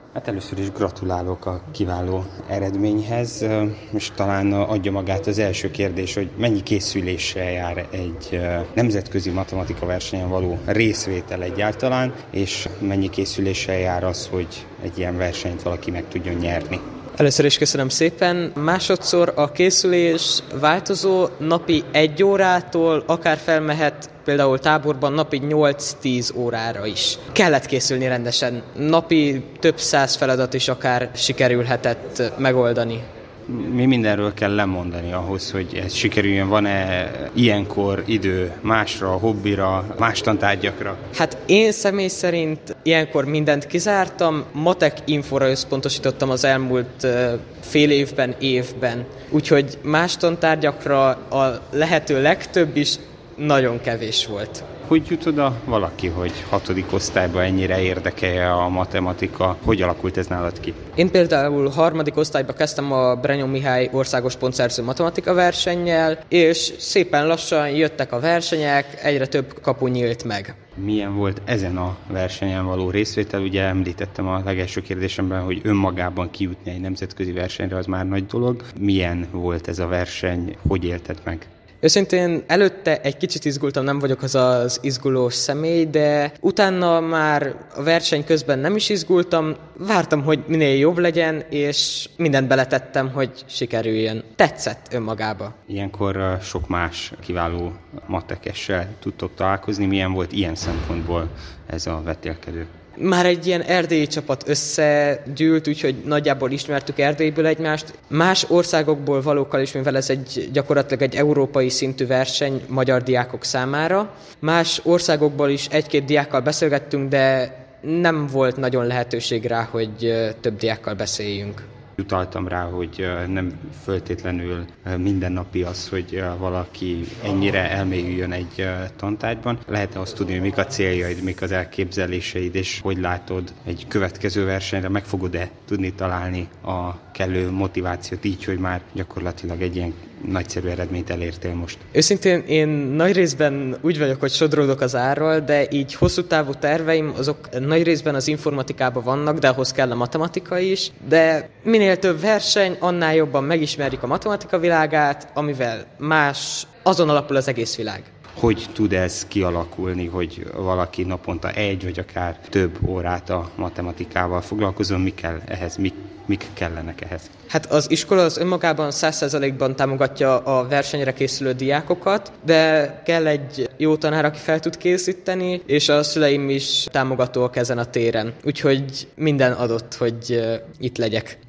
Hát először is gratulálok a kiváló eredményhez, és talán adja magát az első kérdés, hogy mennyi készüléssel jár egy nemzetközi matematika versenyen való részvétel egyáltalán, és mennyi készüléssel jár az, hogy egy ilyen versenyt valaki meg tudjon nyerni. Először is köszönöm szépen. Másodszor a készülés változó, napi 1 órától akár felmehet például táborban napi 8-10 órára is. Kellett készülni rendesen. Napi több 100 feladat is akár sikerülhetett megoldani. Mi mindenről kell lemondani ahhoz, hogy ez sikerüljön? Van-e ilyenkor idő másra, hobbira, más tantárgyakra? Hát én személy szerint ilyenkor mindent kizártam, matek infóra összpontosítottam az elmúlt fél évben. Úgyhogy más tantárgyakra a lehető legtöbb is nagyon kevés volt. Hogy jut oda valaki, hogy 6. osztályban ennyire érdekelje a matematika? Hogy alakult ez nálad ki? Én például 3. osztályba kezdtem a Brenyó Mihály országos pontszerző matematika versennyel, és szépen lassan jöttek a versenyek, egyre több kapu nyílt meg. Milyen volt ezen a versenyen való részvétel? Ugye említettem a legelső kérdésemben, hogy önmagában kijutni egy nemzetközi versenyre az már nagy dolog. Milyen volt ez a verseny? Hogy élted meg? Őszintén előtte egy kicsit izgultam, nem vagyok az izgulós személy, de utána már a verseny közben nem is izgultam, vártam, hogy minél jobb legyen, és mindent beletettem, hogy sikerüljön. Tetszett önmagába. Ilyenkor sok más kiváló matekessel tudtok találkozni. Milyen volt ilyen szempontból ez a vetélkedő? Már egy ilyen erdélyi csapat összegyűlt, úgyhogy nagyjából ismertük Erdélyből egymást. Más országokból valókkal is, mivel ez gyakorlatilag egy európai szintű verseny magyar diákok számára. Más országokból is 1-2 diákkal beszélgettünk, de nem volt nagyon lehetőség rá, hogy több diákkal beszéljünk. Utaltam rá, hogy nem feltétlenül mindennapi az, hogy valaki ennyire elmélyüljön egy tantárgyban. Lehet-e azt tudni, hogy mik a céljaid, mik az elképzeléseid, és hogy látod egy következő versenyre, meg fogod-e tudni találni a kellő motivációt így, hogy már gyakorlatilag egy ilyen nagyszerű eredményt elértél most? Őszintén én nagy részben úgy vagyok, hogy sodródok az árral, de így hosszú távú terveim azok nagy részben az informatikában vannak, de ahhoz kell a matematika is. De minél több verseny, annál jobban megismerjük a matematika világát, amivel más, azon alapul az egész világ. Hogy tud ez kialakulni, hogy valaki naponta 1 vagy akár több órát a matematikával foglalkozom? Mi kell ehhez? Mik kellenek ehhez? Hát az iskola az önmagában 100%-ban támogatja a versenyre készülő diákokat, de kell egy jó tanár, aki fel tud készíteni, és a szüleim is támogatóak ezen a téren. Úgyhogy minden adott, hogy itt legyek.